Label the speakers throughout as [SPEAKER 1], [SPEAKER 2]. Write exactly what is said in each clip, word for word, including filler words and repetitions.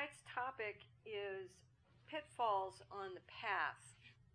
[SPEAKER 1] tonight's topic is pitfalls on the path.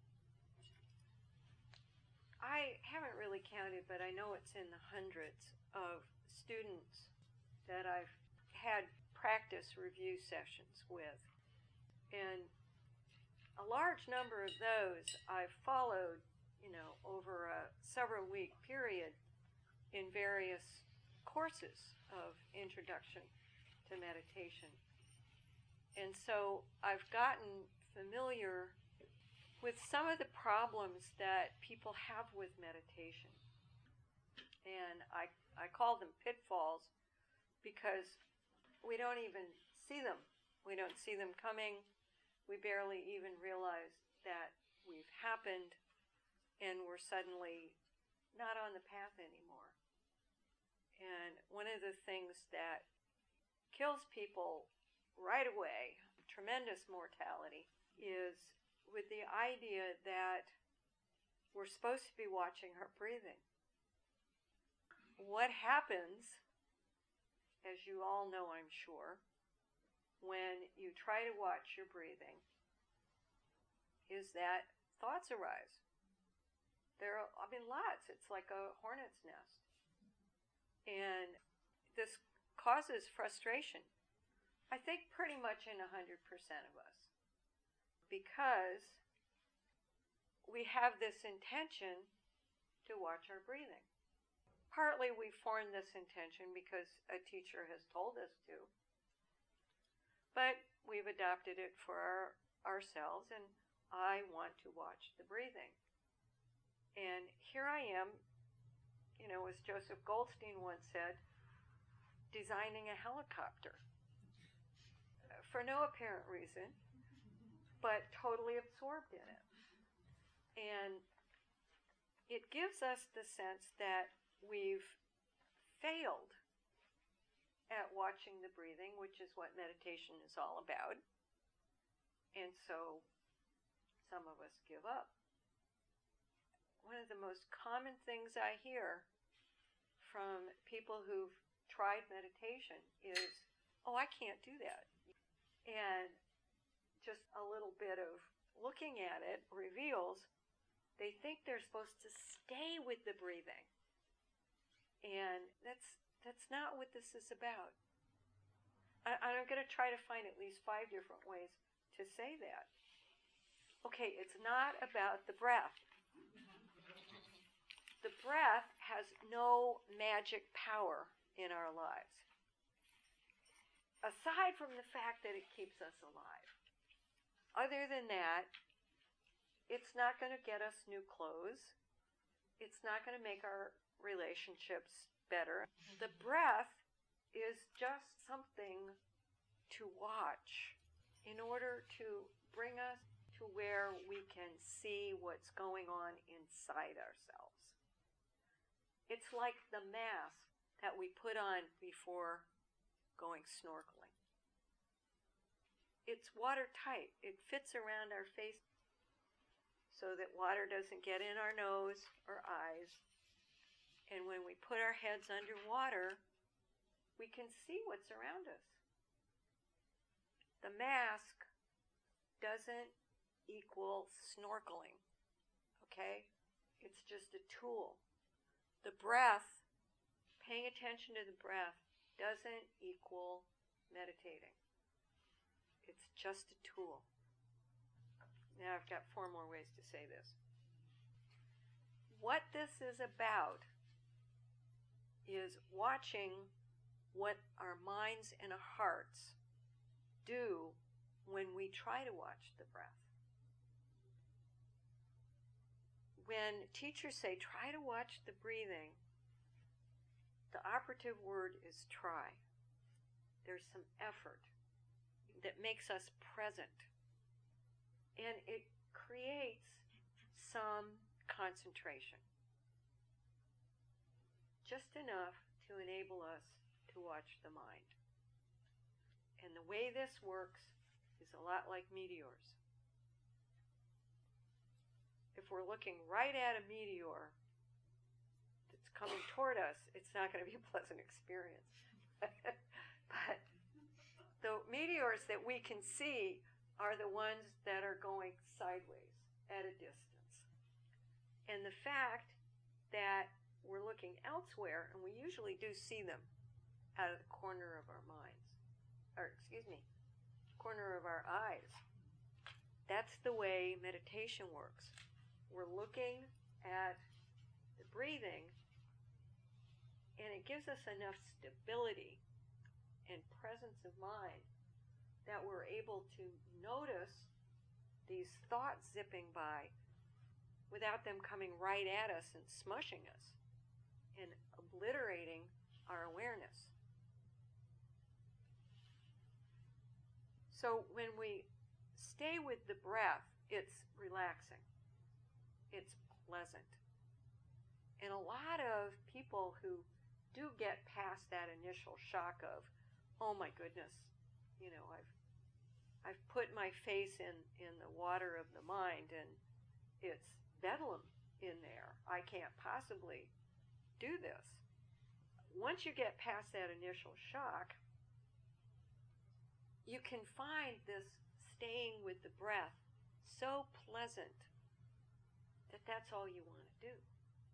[SPEAKER 1] I haven't really counted, but I know it's in the hundreds of students that I've had practice review sessions with. And a large number of those I've followed, you know, over a several week period in various courses of introduction to meditation. And so I've gotten familiar with some of the problems that people have with meditation. And I, I call them pitfalls because we don't even see them. We don't see them coming. We barely even realize that we've happened, and we're suddenly not on the path anymore. And one of the things that kills people right away, tremendous mortality, is with the idea that we're supposed to be watching our breathing. What happens, as you all know, I'm sure, when you try to watch your breathing, is that thoughts arise. There are, I mean, lots. It's like a hornet's nest. And this causes frustration, I think pretty much in one hundred percent of us, because we have this intention to watch our breathing. Partly we formed this intention because a teacher has told us to, but we've adopted it for our, ourselves, and I want to watch the breathing. And here I am, you know, as Joseph Goldstein once said, designing a helicopter for no apparent reason, but totally absorbed in it. And it gives us the sense that we've failed at watching the breathing, which is what meditation is all about. And so some of us give up. One of the most common things I hear from people who've tried meditation is, oh, I can't do that. And just a little bit of looking at it reveals they think they're supposed to stay with the breathing. And that's that's not what this is about. I, I'm going to try to find at least five different ways to say that. Okay, it's not about the breath. The breath has no magic power in our lives, aside from the fact that it keeps us alive. Other than that, it's not going to get us new clothes. It's not going to make our relationships better. The breath is just something to watch in order to bring us to where we can see what's going on inside ourselves. It's like the mask that we put on before going snorkeling. It's watertight. It fits around our face so that water doesn't get in our nose or eyes. And when we put our heads underwater, we can see what's around us. The mask doesn't equal snorkeling, okay? It's just a tool. The breath, paying attention to the breath, doesn't equal meditating. It's just a tool. Now I've got four more ways to say this. What this is about is watching what our minds and our hearts do when we try to watch the breath. When teachers say, try to watch the breathing, the operative word is try. There's some effort that makes us present. And it creates some concentration. Just enough to enable us to watch the mind. And the way this works is a lot like meteors. If we're looking right at a meteor that's coming toward us, it's not going to be a pleasant experience. But the meteor mirrors that we can see are the ones that are going sideways at a distance. And the fact that we're looking elsewhere, and we usually do see them out of the corner of our minds, or excuse me, corner of our eyes. That's the way meditation works. We're looking at the breathing, and it gives us enough stability and presence of mind that we're able to notice these thoughts zipping by without them coming right at us and smushing us and obliterating our awareness. So when we stay with the breath, it's relaxing. It's pleasant. And a lot of people who do get past that initial shock of, oh my goodness, you know, I've I've put my face in, in the water of the mind and it's bedlam in there. I can't possibly do this. Once you get past that initial shock, you can find this staying with the breath so pleasant that that's all you want to do.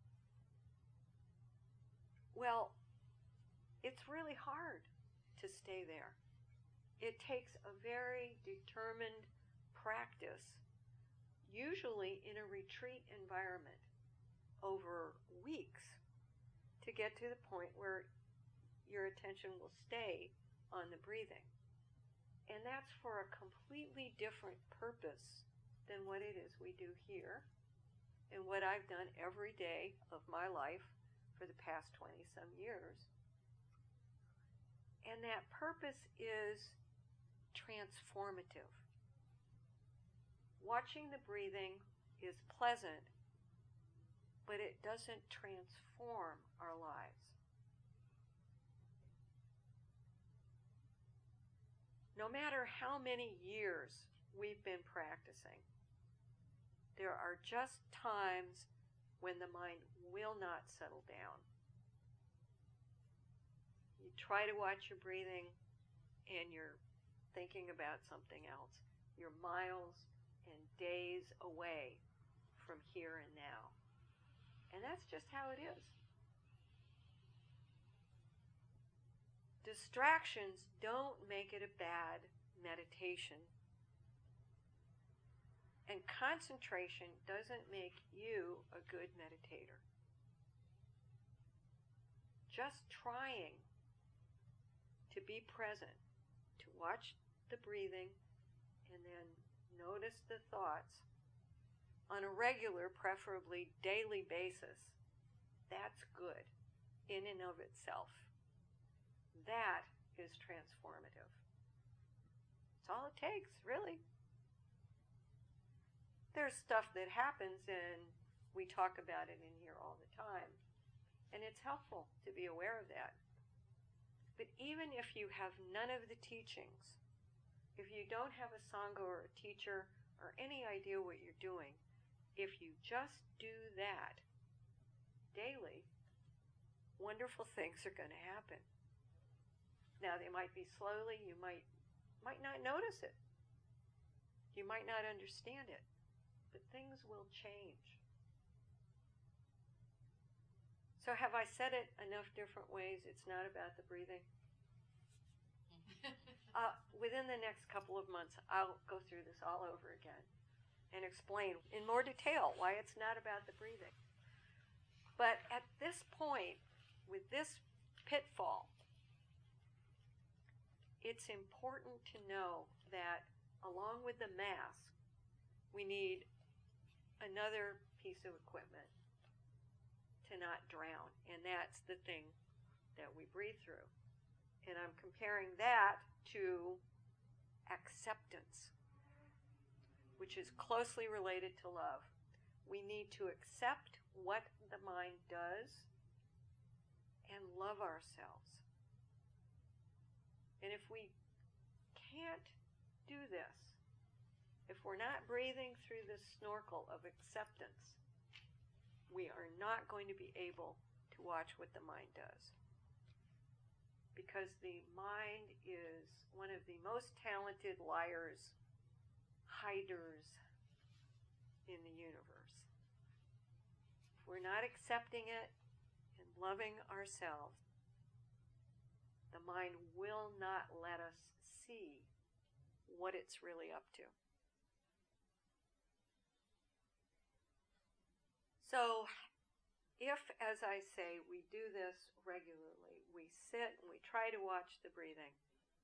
[SPEAKER 1] Well, it's really hard to stay there. It takes a very determined practice, usually in a retreat environment, over weeks, to get to the point where your attention will stay on the breathing. And that's for a completely different purpose than what it is we do here and what I've done every day of my life for the past twenty some years. And that purpose is transformative. Watching the breathing is pleasant, but it doesn't transform our lives. No matter how many years we've been practicing, there are just times when the mind will not settle down. You try to watch your breathing and you're thinking about something else. You're miles and days away from here and now. And that's just how it is. Distractions don't make it a bad meditation. And concentration doesn't make you a good meditator. Just trying to be present, to watch the breathing, and then notice the thoughts on a regular, preferably daily basis, that's good in and of itself. That is transformative. That's all it takes, really. There's stuff that happens, and we talk about it in here all the time, and it's helpful to be aware of that. But even if you have none of the teachings, if you don't have a Sangha or a teacher or any idea what you're doing, if you just do that daily, wonderful things are going to happen. Now, they might be slowly, you might might not notice it. You might not understand it, but things will change. So have I said it enough different ways? It's not about the breathing. uh, within the next couple of months, I'll go through this all over again and explain in more detail why it's not about the breathing. But at this point, with this pitfall, it's important to know that along with the mask, we need another piece of equipment to not drown, and that's the thing that we breathe through. And I'm comparing that to acceptance, which is closely related to love. We need to accept what the mind does and love ourselves. And if we can't do this, if we're not breathing through this snorkel of acceptance, we are not going to be able to watch what the mind does. Because the mind is one of the most talented liars, hiders in the universe. If we're not accepting it and loving ourselves, the mind will not let us see what it's really up to. So, if, as I say, we do this regularly, we sit and we try to watch the breathing,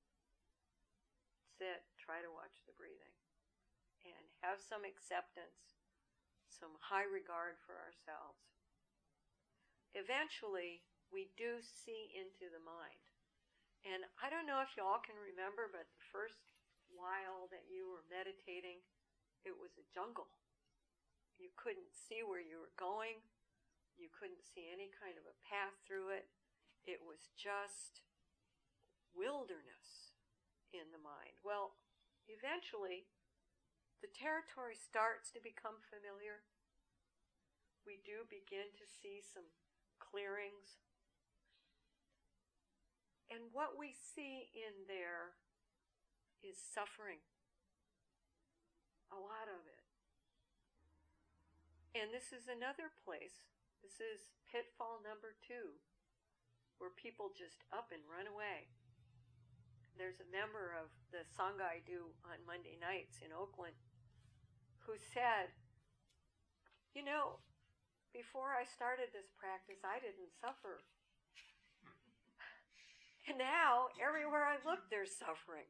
[SPEAKER 1] sit, try to watch the breathing, and have some acceptance, some high regard for ourselves, eventually we do see into the mind. And I don't know if you all can remember, but the first while that you were meditating, it was a jungle. You couldn't see where you were going. You couldn't see any kind of a path through it. It was just wilderness in the mind. Well, eventually, the territory starts to become familiar. We do begin to see some clearings. And what we see in there is suffering. A lot of it. And this is another place. This is pitfall number two, where people just up and run away. There's a member of the Sangha I do on Monday nights in Oakland who said, you know, before I started this practice, I didn't suffer. And now, everywhere I look, there's suffering.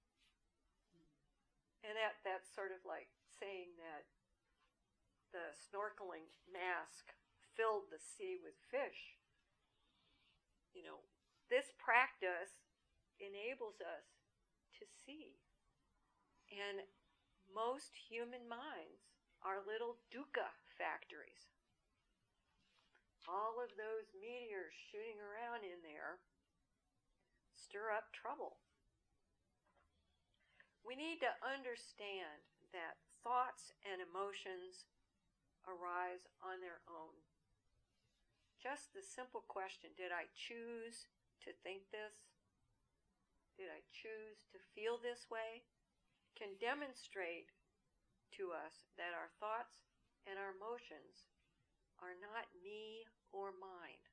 [SPEAKER 1] And that that's sort of like saying that the snorkeling mask filled the sea with fish. You know, this practice enables us to see. And most human minds are little dukkha factories. All of those meteors shooting around in there stir up trouble. We need to understand that thoughts and emotions arise on their own. Just the simple question, did I choose to think this? Did I choose to feel this way? Can demonstrate to us that our thoughts and our emotions are not me or mine.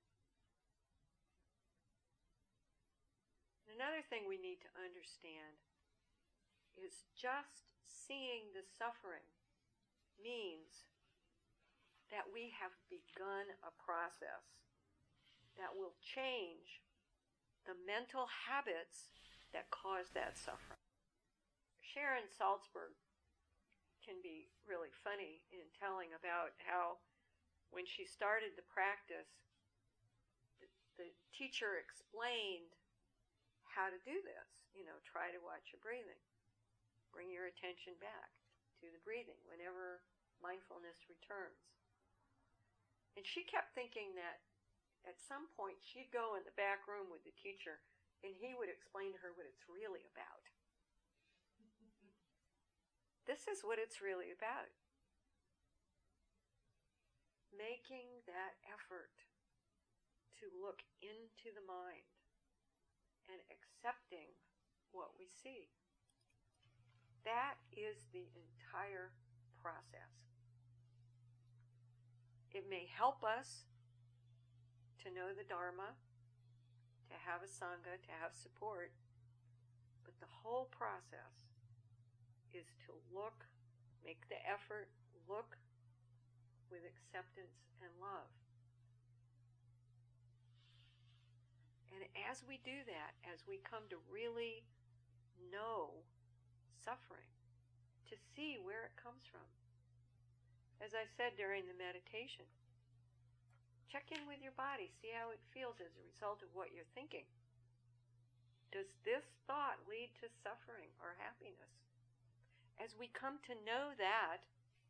[SPEAKER 1] Another thing we need to understand is just seeing the suffering means that we have begun a process that will change the mental habits that cause that suffering. Sharon Salzberg can be really funny in telling about how when she started the practice, the, the teacher explained how to do this. You know, try to watch your breathing. Bring your attention back to the breathing whenever mindfulness returns. And she kept thinking that at some point she'd go in the back room with the teacher and he would explain to her what it's really about. This is what it's really about. Making that effort to look into the mind and accepting what we see. That is the entire process. It may help us to know the Dharma, to have a Sangha, to have support, but the whole process is to look, make the effort, look with acceptance and love. And as we do that, as we come to really know suffering, to see where it comes from. As I said during the meditation, check in with your body, see how it feels as a result of what you're thinking. Does this thought lead to suffering or happiness? As we come to know that,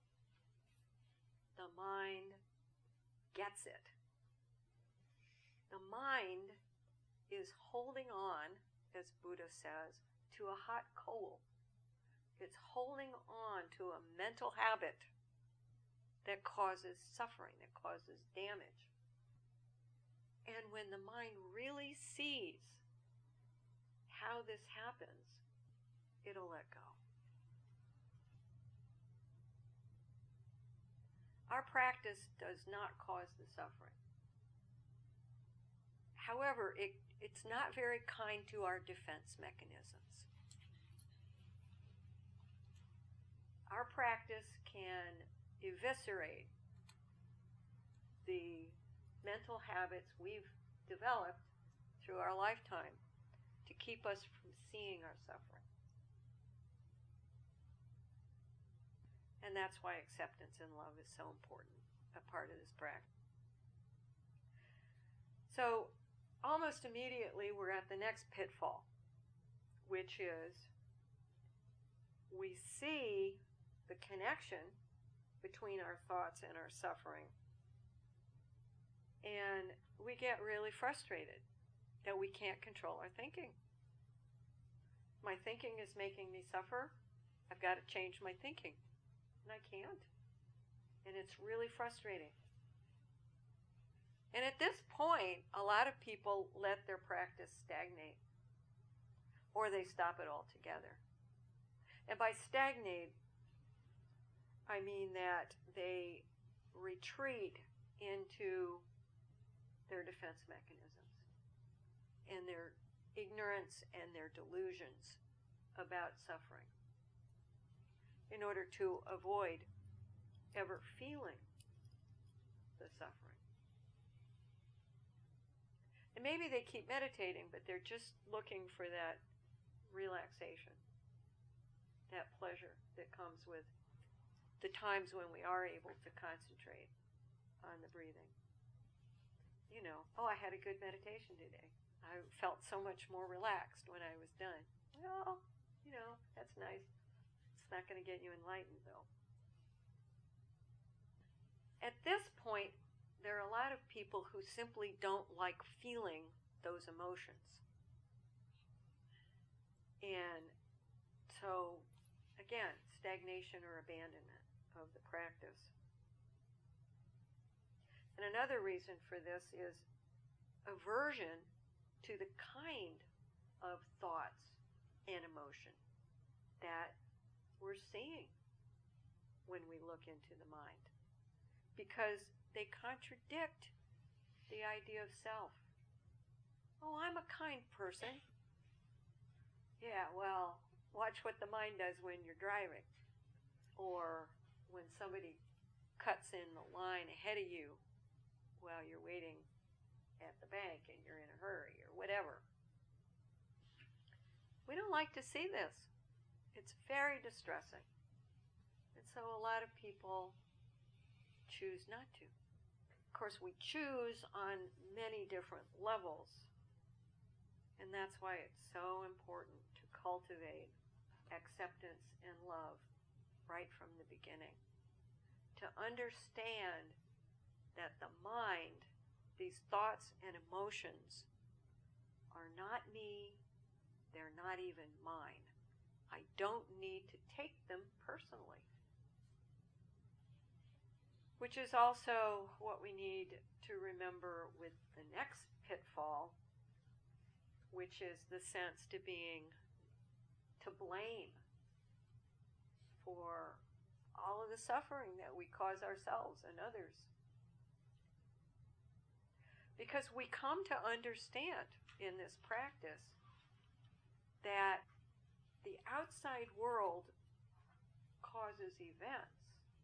[SPEAKER 1] the mind gets it. The mind is holding on, as Buddha says, to a hot coal. It's holding on to a mental habit that causes suffering, that causes damage. And when the mind really sees how this happens, it'll let go. Our practice does not cause the suffering. However, it, it's not very kind to our defense mechanisms. Our practice can eviscerate the mental habits we've developed through our lifetime to keep us from seeing our suffering. And that's why acceptance and love is so important, a part of this practice. So, almost immediately we're at the next pitfall, which is we see the connection between our thoughts and our suffering, and we get really frustrated that we can't control our thinking. My thinking is making me suffer. I've got to change my thinking, and I can't. And it's really frustrating. And at this point, a lot of people let their practice stagnate, or they stop it altogether. And by stagnate, I mean that they retreat into their defense mechanisms and their ignorance and their delusions about suffering in order to avoid ever feeling the suffering. And maybe they keep meditating, but they're just looking for that relaxation, that pleasure that comes with the times when we are able to concentrate on the breathing. You know, oh, I had a good meditation today. I felt so much more relaxed when I was done. Well, you know, that's nice. It's not going to get you enlightened, though. At this point, there are a lot of people who simply don't like feeling those emotions. And so, again, stagnation or abandonment of the practice. And another reason for this is aversion to the kind of thoughts and emotion that we're seeing when we look into the mind, because they contradict the idea of self. Oh, I'm a kind person. Yeah, well, watch what the mind does when you're driving, or when somebody cuts in the line ahead of you while you're waiting at the bank and you're in a hurry, or whatever. We don't like to see this. It's very distressing. And so a lot of people choose not to. Of course, we choose on many different levels. And that's why it's so important to cultivate acceptance and love right from the beginning. To understand that the mind, these thoughts and emotions, are not me, they're not even mine. I don't need to take them personally. Which is also what we need to remember with the next pitfall, which is the sense to being to blame for all of the suffering that we cause ourselves and others. Because we come to understand in this practice that the outside world causes events,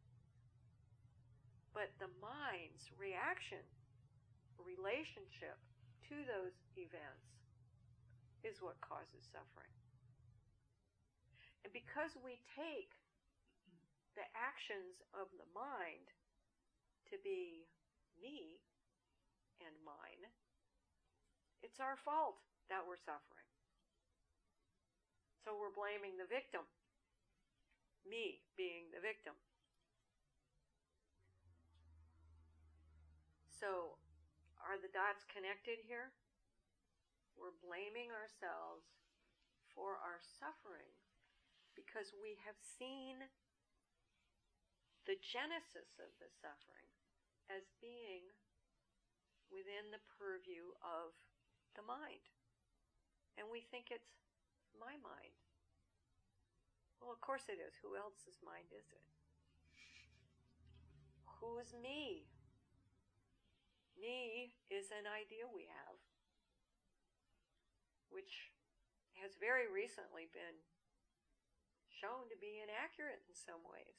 [SPEAKER 1] but the mind's reaction, relationship to those events is what causes suffering. And because we take the actions of the mind to be me and mine, it's our fault that we're suffering. So we're blaming the victim, me being the victim. So are the dots connected here? We're blaming ourselves for our suffering because we have seen the genesis of the suffering as being within the purview of the mind. And we think it's my mind. Well, of course it is. Who else's mind is it? Who's me? Me is an idea we have, which has very recently been shown to be inaccurate in some ways.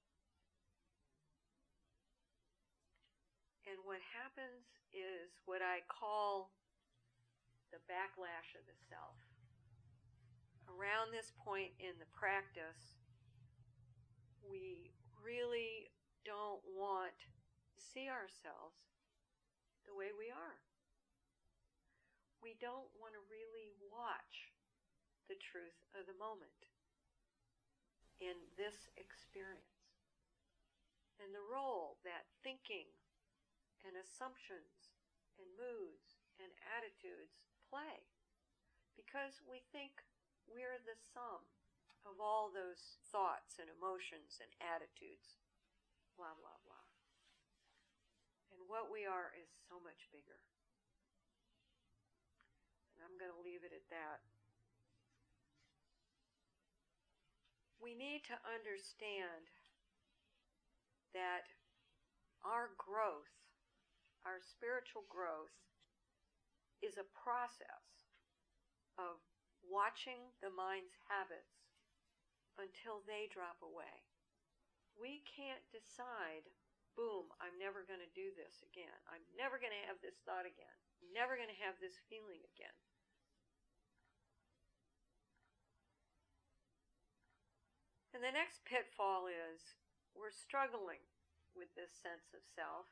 [SPEAKER 1] And what happens is what I call the backlash of the self. Around this point in the practice, we really don't want to see ourselves the way we are. We don't want to really watch the truth of the moment in this experience and the role that thinking and assumptions and moods and attitudes play, because we think we're the sum of all those thoughts and emotions and attitudes, blah, blah, blah. And what we are is so much bigger. And I'm going to leave it at that. We need to understand that our growth, our spiritual growth, is a process of watching the mind's habits until they drop away. We can't decide, boom, I'm never going to do this again. I'm never going to have this thought again. I'm never going to have this feeling again. And the next pitfall is we're struggling with this sense of self.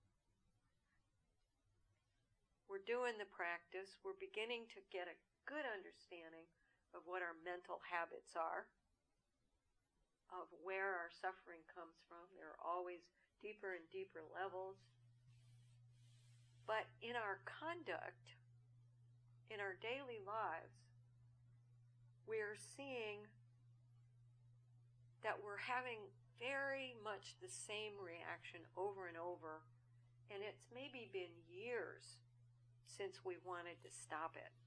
[SPEAKER 1] We're doing the practice. We're beginning to get a good understanding of what our mental habits are, of where our suffering comes from. There are always deeper and deeper levels. But in our conduct, in our daily lives, we're seeing that we're having very much the same reaction over and over, and it's maybe been years since we wanted to stop it.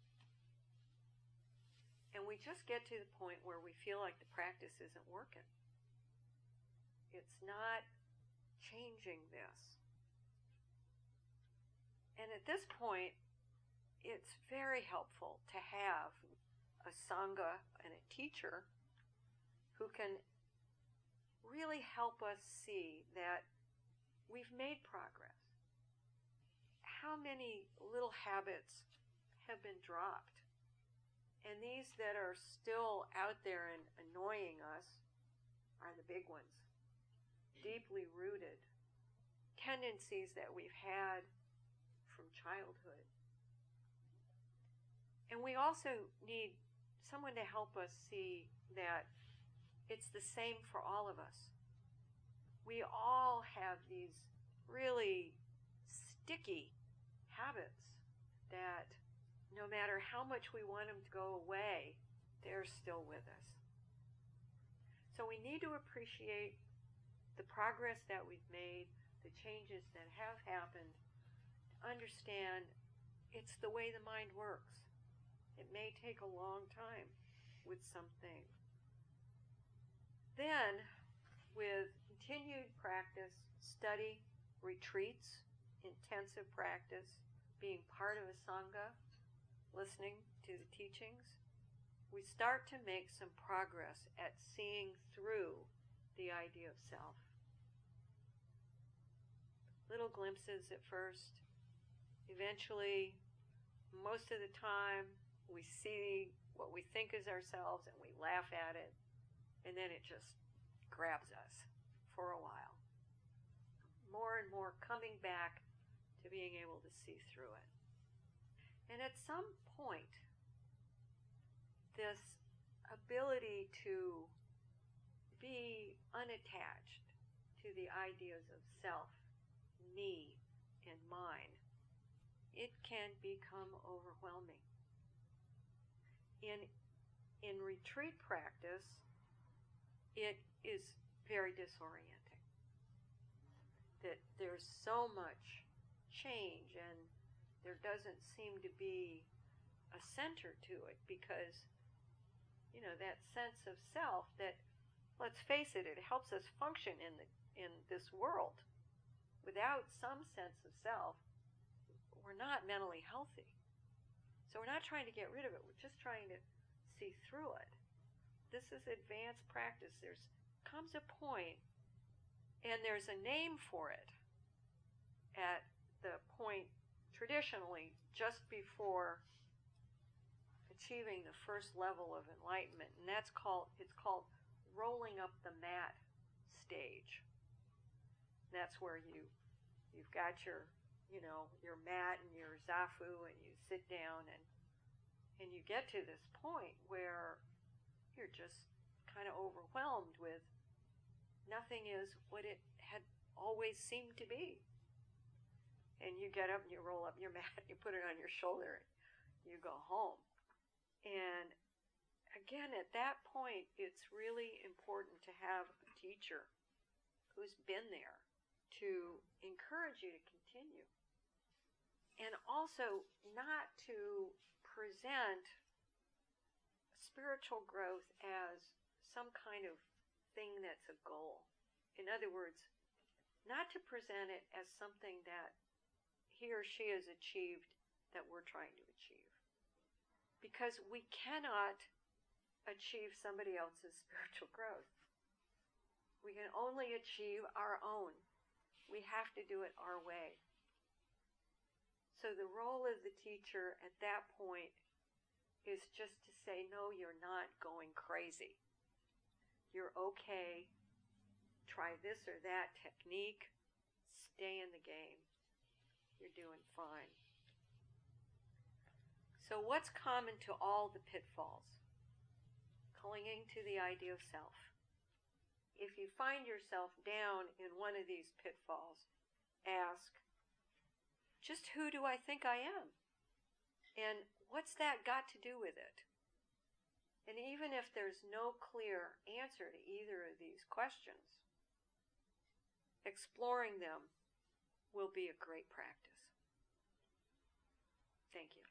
[SPEAKER 1] And we just get to the point where we feel like the practice isn't working. It's not changing this. And at this point, it's very helpful to have a Sangha and a teacher who can really help us see that we've made progress. How many little habits have been dropped? And these that are still out there and annoying us are the big ones. Deeply rooted tendencies that we've had from childhood. And we also need someone to help us see that it's the same for all of us. We all have these really sticky habits that no matter how much we want them to go away, they're still with us. So we need to appreciate the progress that we've made, the changes that have happened, to understand it's the way the mind works. It may take a long time with some things. Then, with continued practice, study, retreats, intensive practice, being part of a Sangha, listening to the teachings, we start to make some progress at seeing through the idea of self. Little glimpses at first. Eventually, most of the time, we see what we think is ourselves and we laugh at it, and then it just grabs us for a while. More and more coming back to being able to see through it. And at some point, this ability to be unattached to the ideas of self, me, and mine, it can become overwhelming. In, in retreat practice, it is very disorienting. That there's so much change and there doesn't seem to be a center to it because, you know, know, that sense of self that, let's face it, it helps us function in the in this world. Without some sense of self, we're not mentally healthy. So we're not trying to get rid of it. We're just trying to see through it. This is advanced practice. There's comes a point, and there's a name for it at the point traditionally just before achieving the first level of enlightenment, and that's called, it's called rolling up the mat stage. And that's where you, you've got your, you know, your mat and your zafu, and you sit down, and and you get to this point where you're just kind of overwhelmed with nothing is what it had always seemed to be. And you get up and you roll up your mat, you put it on your shoulder, and you go home. And again, at that point, it's really important to have a teacher who's been there to encourage you to continue. And also not to present spiritual growth as some kind of thing that's a goal. In other words, not to present it as something that he or she has achieved that we're trying to achieve. Because we cannot achieve somebody else's spiritual growth. We can only achieve our own. We have to do it our way. So the role of the teacher at that point is just to say, no, you're not going crazy. You're okay. Try this or that technique. Stay in the game. You're doing fine. So what's common to all the pitfalls? Clinging to the idea of self. If you find yourself down in one of these pitfalls, ask, just who do I think I am? And what's that got to do with it? And even if there's no clear answer to either of these questions, exploring them will be a great practice. Thank you.